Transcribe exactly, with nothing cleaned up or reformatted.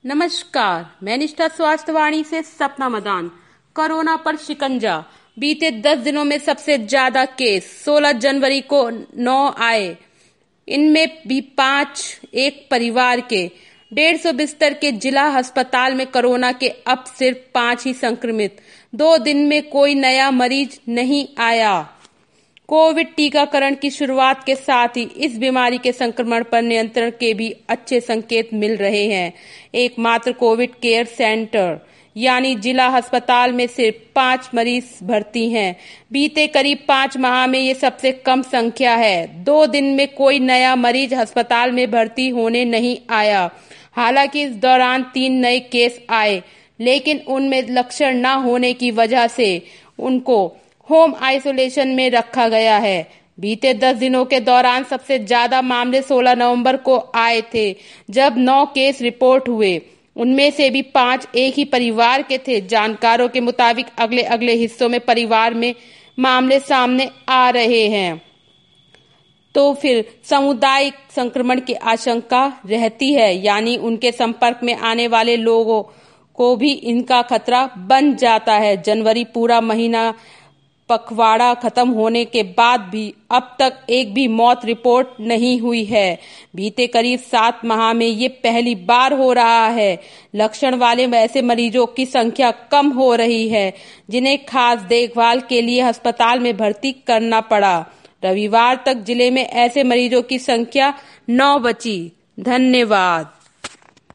नमस्कार, मैं निष्ठा स्वास्थ्यवाणी से सपना मदान। कोरोना पर शिकंजा। बीते दस दिनों में सबसे ज्यादा केस सोलह जनवरी को नौ आए। इनमें भी पांच एक परिवार के। डेढ़ सौ बिस्तर के जिला अस्पताल में कोरोना के अब सिर्फ पांच ही संक्रमित। दो दिन में कोई नया मरीज नहीं आया। कोविड टीकाकरण की शुरुआत के साथ ही इस बीमारी के संक्रमण पर नियंत्रण के भी अच्छे संकेत मिल रहे हैं। एकमात्र कोविड केयर सेंटर यानी जिला अस्पताल में सिर्फ पांच मरीज भर्ती हैं। बीते करीब पांच माह में ये सबसे कम संख्या है। दो दिन में कोई नया मरीज अस्पताल में भर्ती होने नहीं आया। हालांकि इस दौरान तीन नए केस आए, लेकिन उनमें लक्षण न होने की वजह से उनको होम आइसोलेशन में रखा गया है। बीते दस दिनों के दौरान सबसे ज्यादा मामले सोलह नवंबर को आए थे, जब नौ केस रिपोर्ट हुए। उनमें से भी पांच एक ही परिवार के थे। जानकारों के मुताबिक अगले अगले हिस्सों में परिवार में मामले सामने आ रहे हैं, तो फिर सामुदायिक संक्रमण की आशंका रहती है, यानी उनके संपर्क में आने वाले लोगों को भी इनका खतरा बन जाता है। जनवरी पूरा महीना पखवाड़ा खत्म होने के बाद भी अब तक एक भी मौत रिपोर्ट नहीं हुई है। बीते करीब सात माह में ये पहली बार हो रहा है। लक्षण वाले ऐसे मरीजों की संख्या कम हो रही है, जिन्हें खास देखभाल के लिए अस्पताल में भर्ती करना पड़ा। रविवार तक जिले में ऐसे मरीजों की संख्या नौ बची। धन्यवाद।